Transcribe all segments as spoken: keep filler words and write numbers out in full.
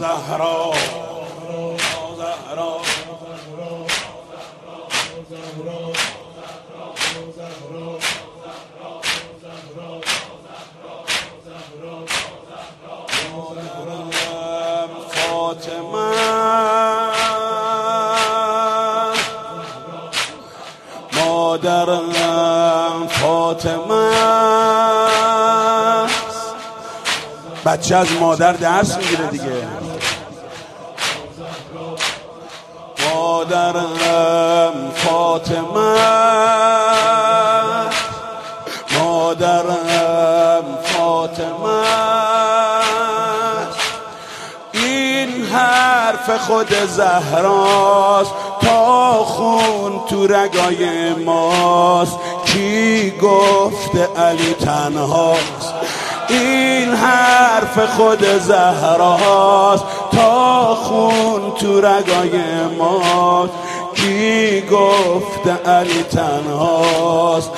زهرا فاطمه مادرم فاطمه بچه از مادر درس میگیره دیگه. مادرم فاطمه مادرم فاطمه این حرف خود زهراست تا خون تو رگای ماست. کی گفته علی تنهاست؟ این حرف خود زهراست تا خون تو رگای ماست. کی گفته علی تنهاست؟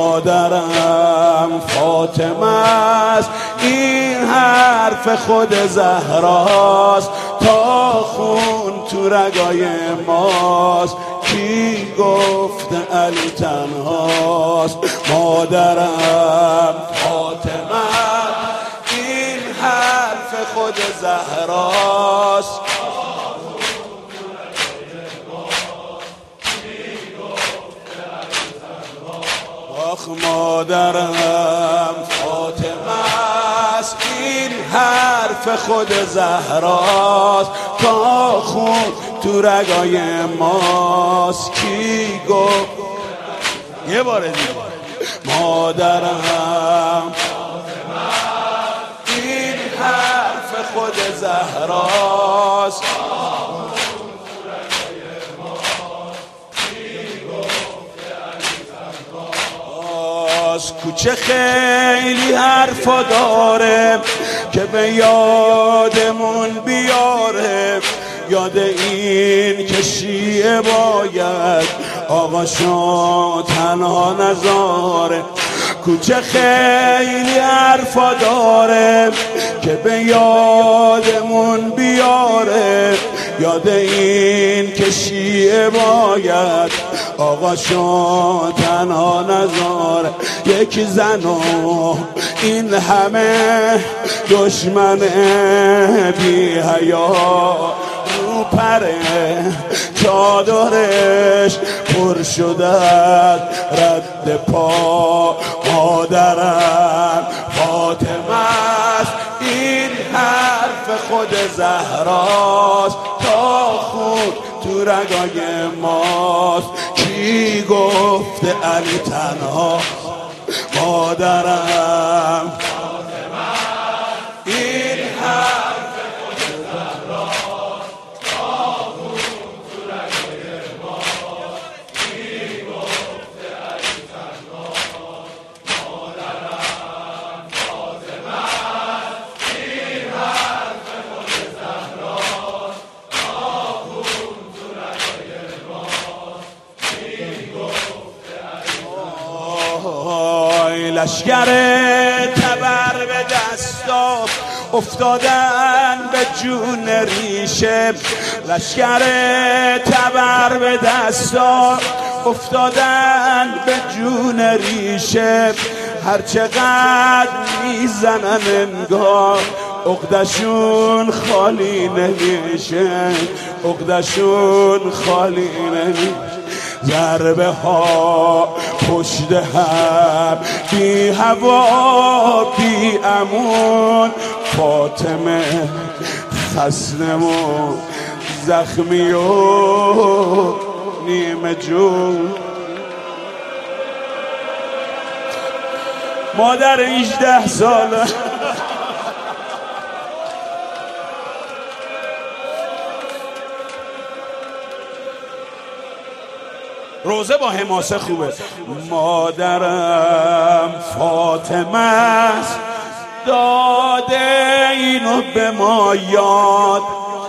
مادرم فاطمه است. این حرف خود زهراست تا خون تو رگای ماست. کی گفته علی تنهاست؟ مادرم فاطمه این حرف خود زهراست. آخ مادرم فاطمه است. این حرف خود زهراست تا خون تو رگای ماست. کی گفت یه بار دیگه مادرم این حرف خود زهراست. از کوچه خیلی حرفا داره که به یادمون بیاره. یاد این که شیعه باید آقاشو تنها نذاره. کوچه خیلی حرفا داره که به یادمون بیاره. یاد این که شیعه باید آقاشو تنها نذاره. یک زن و این همه دشمن بی حیا رو پره چادرش پر شده رد پا. مادرم فاطمه است. این حرف خود زهراست تا خون تو رگای ماست. کی گفته علی تنهاست؟ مادرم این حرف خود زهراست تا خون تو رگای ماست. کی گفته علی تنهاست؟ مادرم فاطمه این حرف خود زهراست تا خون تو رگای ماست. کی گفته علی تنهاست؟ لشگر تبر به دستات افتادن به جون ریشه. لشگر تبر به دستات افتادن به جون ریشه. هر چقدر میزنن انگار عقدشون خالی نمیشه. عقدشون خالی نمیشه. ضربه ها پشت هم بی هوا بی امون. فاطمه خسنمون زخمی و نیمه جون. مادر هجده ساله روزه با حماسه خوبه. مادرم فاطمه است داده اینو به ما یاد.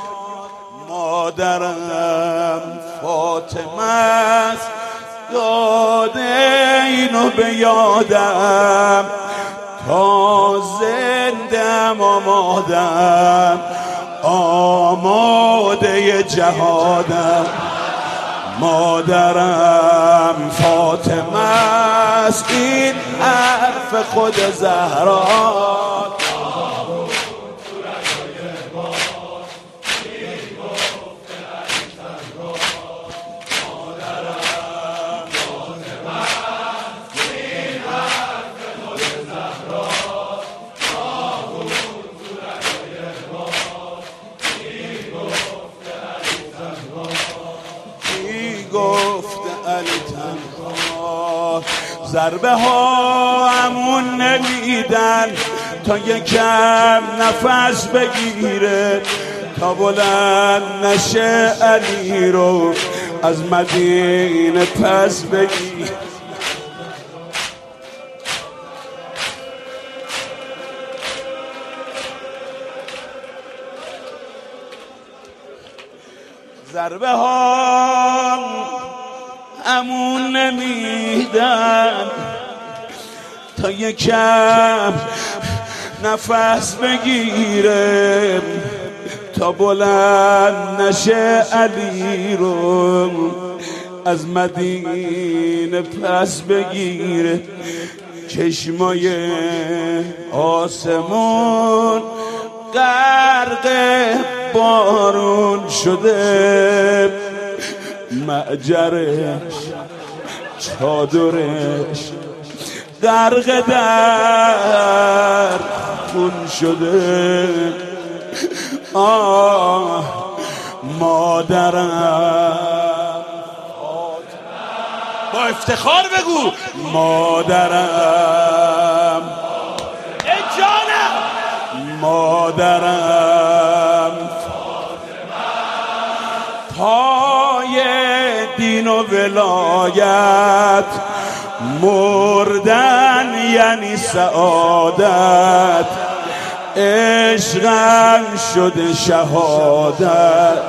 مادرم فاطمه است داده اینو به یادم. تا زندم آمادم آماده جهادم، مادرم فاطمه است، این حرف خود زهرا. گفت علی تنها، ضربه ها همون نمیدن تا یکم نفس بگیره، تا بلند نشه علی رو از مدینه پس بگیر. ضربه ها همون نمیدن تا یکم نفس بگیره، تا بلند نشه علی رو از مدینه پس بگیره. چشمای آسمون غرق بارون شده، معجرش چادرش غرق در خون شده. آه مادرم، با افتخار بگو مادرم، ای جانم مادرم، پای دین و ولایت مردن یعنی سعادت، عشقم شده شهادت.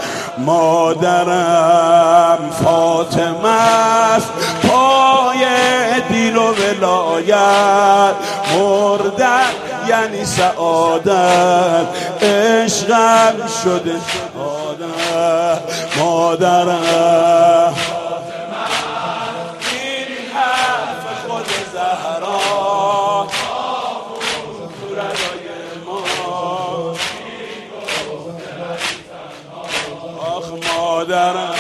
مادرم فاطمه است، پای دین و ولایت مردن یعنی سعادت، عشقم شده شهادت. مادرم این حرف خود زهرا، ردای ما. آخ مادرم